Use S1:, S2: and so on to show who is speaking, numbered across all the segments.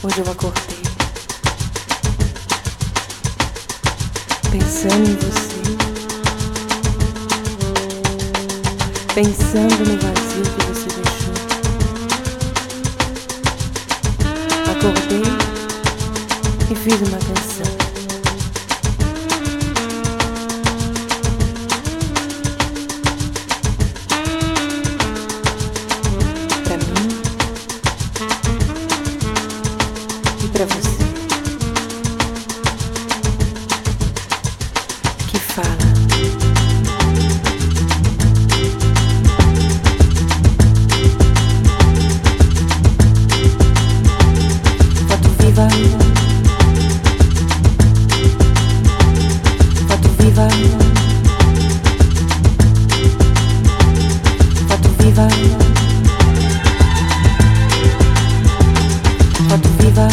S1: Hoje eu acordei pensando em você, pensando no vazio que você deixou. Acordei e fiz uma canção. Pra mim e pra você, que fala: foto viva, foto viva, foto viva, foto viva.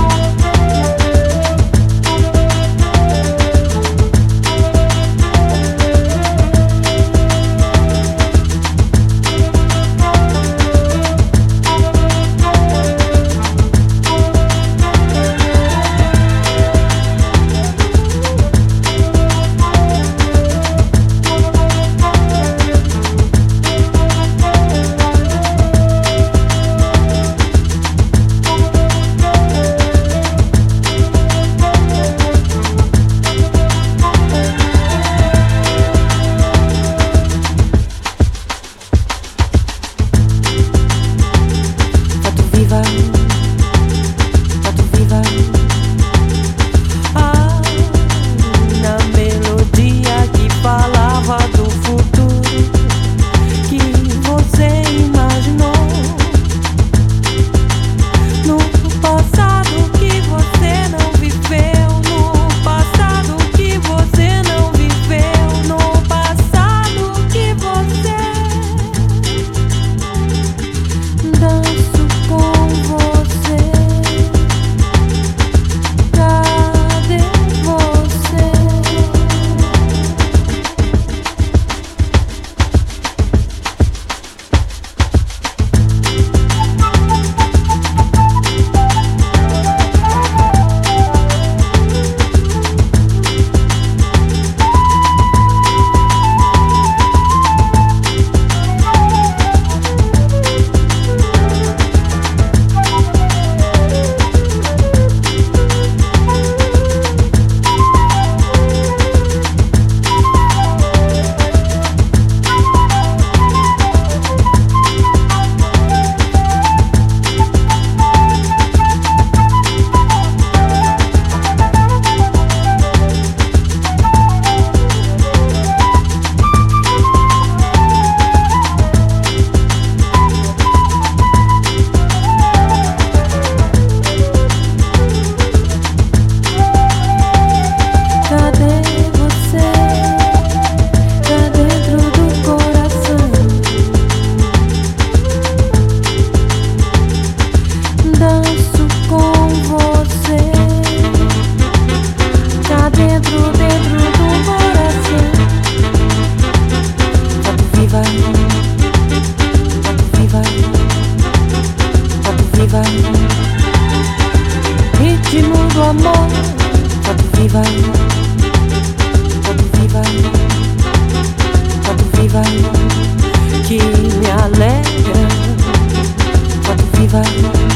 S1: Foto viva, ah, na melodia que falava do futuro que você imaginou, no passado que você não viveu, no passado que você não viveu, no passado que você danço com você. Cadê você? Danço com você, tá dentro do coração. Foto viva, foto viva, foto viva, ritmo do amor. Foto viva, foto viva, foto viva, que me alegra. Foto viva.